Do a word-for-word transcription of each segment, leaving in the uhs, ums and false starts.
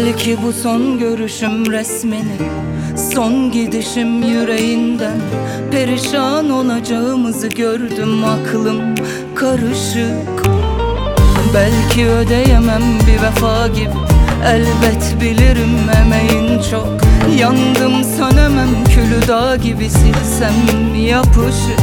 Belki bu son görüşüm resmini, son gidişim yüreğinden. Perişan olacağımızı gördüm, aklım karışık. Belki ödeyemem bir vefa gibi, elbet bilirim emeğin çok. Yandım sönemem, külü dağ gibi silsem yapışık.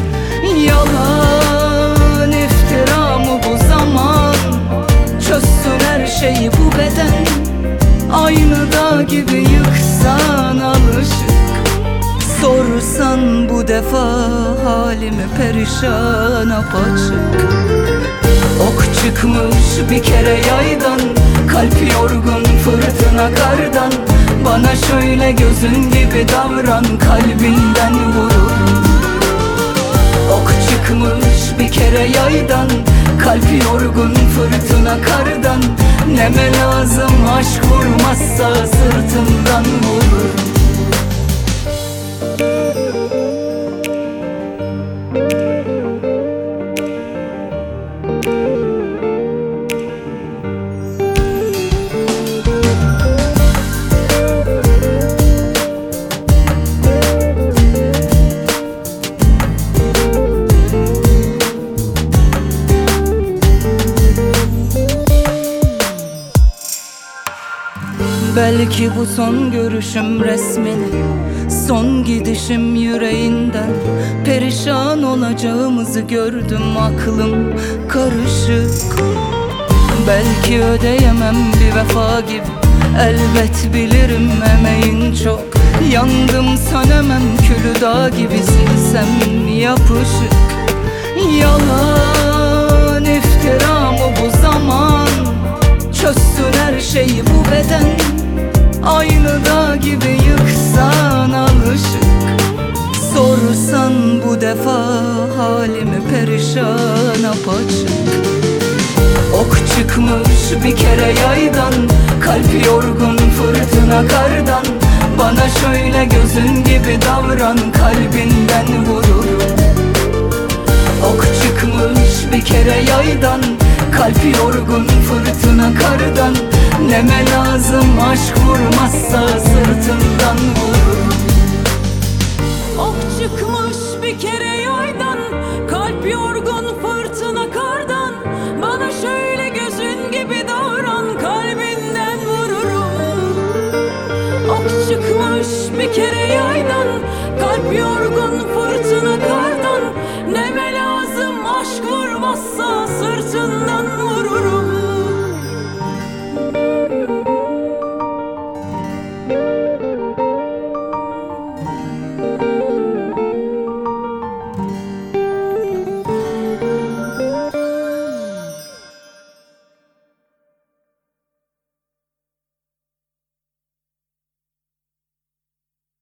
Yalan iftira mı bu zaman, çözsün her şeyi bu beden. Aynı dağ gibi yıksan alışık. Sorsan bu defa halimi perişan apaçık. Ok çıkmış bir kere yaydan, kalp yorgun fırtına kardan. Bana şöyle gözün gibi davran, kalbinden vururum. Ok çıkmış bir kere yaydan, kalp yorgun fırtına kardan. Neme lazım aşk vurmazsa sırtından vurur. Belki bu son görüşüm resmini, son gidişim yüreğinden. Perişan olacağımızı gördüm, aklım karışık. Belki ödeyemem bir vefa gibi, elbet bilirim emeğin çok. Yandım sönemem, külü dağ gibi silsem yapışık. Yalan iftira mı bu zaman, çözsün her şeyi bu beden. Aynı dağ gibi yıksan alışık. Sorsan bu defa halimi perişan apaçık. Ok çıkmış bir kere yaydan, kalp yorgun fırtına kardan. Bana şöyle gözün gibi davran, kalbinden vururum. Ok çıkmış bir kere yaydan, kalp yorgun fırtına kardan. Neme lazım aşk vurmazsa sırtından vurur. Ok çıkmış bir kere yaydan,